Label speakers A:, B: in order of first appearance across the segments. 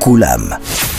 A: Koulam.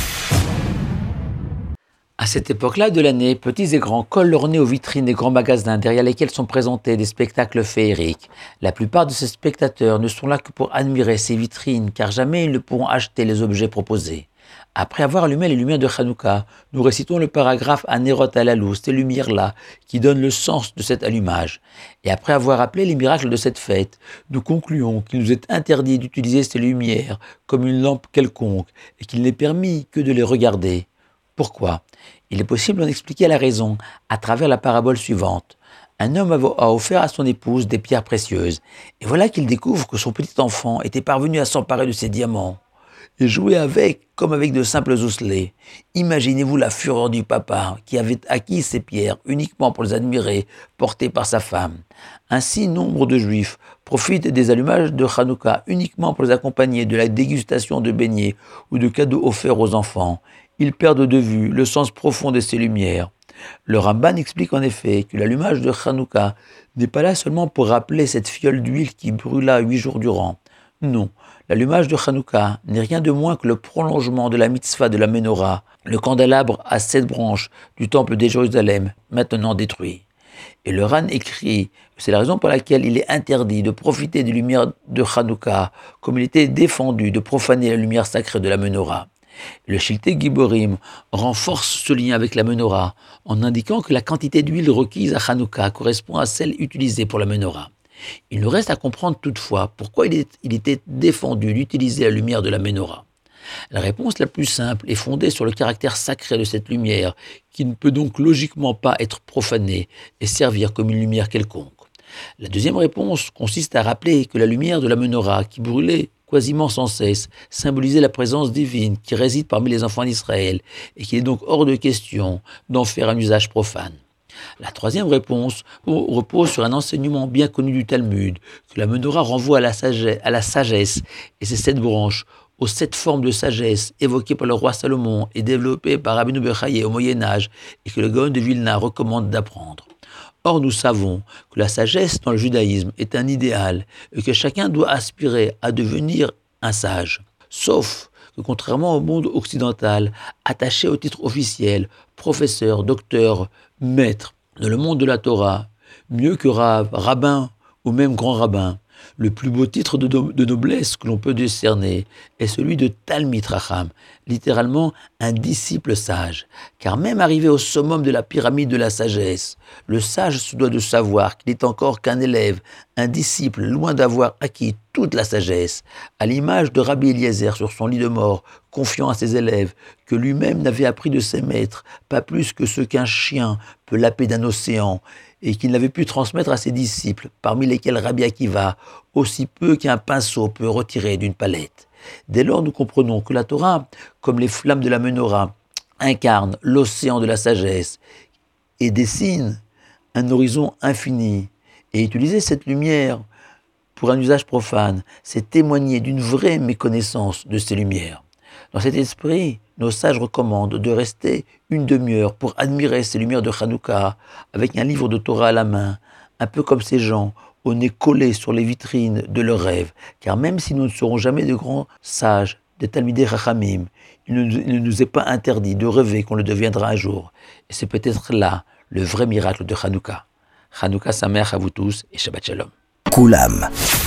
B: À cette époque-là de l'année, petits et grands collent leur nez aux vitrines des grands magasins derrière lesquels sont présentés des spectacles féeriques. La plupart de ces spectateurs ne sont là que pour admirer ces vitrines, car jamais ils ne pourront acheter les objets proposés. Après avoir allumé les lumières de Hanouka, nous récitons le paragraphe Anerot Halalou, ces lumières-là, qui donnent le sens de cet allumage. Et après avoir rappelé les miracles de cette fête, nous concluons qu'il nous est interdit d'utiliser ces lumières comme une lampe quelconque et qu'il n'est permis que de les regarder. Pourquoi ? Il est possible d'en expliquer la raison à travers la parabole suivante. Un homme a offert à son épouse des pierres précieuses, et voilà qu'il découvre que son petit enfant était parvenu à s'emparer de ces diamants et jouer avec comme avec de simples osselets. Imaginez-vous la fureur du papa qui avait acquis ces pierres uniquement pour les admirer, portées par sa femme. Ainsi, nombre de juifs profitent des allumages de Hanouka uniquement pour les accompagner de la dégustation de beignets ou de cadeaux offerts aux enfants. Ils perdent de vue le sens profond de ces lumières. Le Ramban explique en effet que l'allumage de Hanouka n'est pas là seulement pour rappeler cette fiole d'huile qui brûla 8 jours durant. Non, l'allumage de Hanouka n'est rien de moins que le prolongement de la mitzvah de la Ménorah, le candélabre à 7 branches du temple de Jérusalem, maintenant détruit. Et le Ran écrit que c'est la raison pour laquelle il est interdit de profiter des lumières de Hanouka, comme il était défendu de profaner la lumière sacrée de la Ménorah. Le Shiltei Giborim renforce ce lien avec la Ménorah en indiquant que la quantité d'huile requise à Hanouka correspond à celle utilisée pour la Ménorah. Il nous reste à comprendre toutefois pourquoi il était défendu d'utiliser la lumière de la Ménorah. La réponse la plus simple est fondée sur le caractère sacré de cette lumière, qui ne peut donc logiquement pas être profanée et servir comme une lumière quelconque. La deuxième réponse consiste à rappeler que la lumière de la Ménorah, qui brûlait quasiment sans cesse, symbolisait la présence divine qui réside parmi les enfants d'Israël et qu'il est donc hors de question d'en faire un usage profane. La troisième réponse repose sur un enseignement bien connu du Talmud, que la Ménorah renvoie à la sagesse et ses 7 branches, aux 7 formes de sagesse évoquées par le roi Salomon et développées par Rabbeinu Bechaye au Moyen-Âge et que le Gaon de Vilna recommande d'apprendre. Or, nous savons que la sagesse dans le judaïsme est un idéal et que chacun doit aspirer à devenir un sage. Sauf que, contrairement au monde occidental, attaché au titre officiel, professeur, docteur, maître, dans le monde de la Torah, mieux que Rav, rabbin ou même grand rabbin, le plus beau titre de noblesse que l'on peut décerner est celui de Talmid Racham, littéralement un disciple sage. Car même arrivé au summum de la pyramide de la sagesse, le sage se doit de savoir qu'il n'est encore qu'un élève, un disciple loin d'avoir acquis toute la sagesse, à l'image de Rabbi Eliezer sur son lit de mort, confiant à ses élèves que lui-même n'avait appris de ses maîtres, pas plus que ce qu'un chien peut laper d'un océan, et qu'il n'avait pu transmettre à ses disciples, parmi lesquels Rabbi Akiva, aussi peu qu'un pinceau peut retirer d'une palette. Dès lors, nous comprenons que la Torah, comme les flammes de la Ménorah, incarne l'océan de la sagesse et dessine un horizon infini. Et utiliser cette lumière pour un usage profane, c'est témoigner d'une vraie méconnaissance de ces lumières. Dans cet esprit, nos sages recommandent de rester une demi-heure pour admirer ces lumières de Hanouka avec un livre de Torah à la main, un peu comme ces gens au nez collé sur les vitrines de leurs rêves, car même si nous ne serons jamais de grands sages, des Talmidei Chachamim, il ne nous est pas interdit de rêver qu'on le deviendra un jour. Et c'est peut-être là le vrai miracle de Hanouka. Hanouka Sameach à vous tous et Shabbat Shalom.
A: Koulam.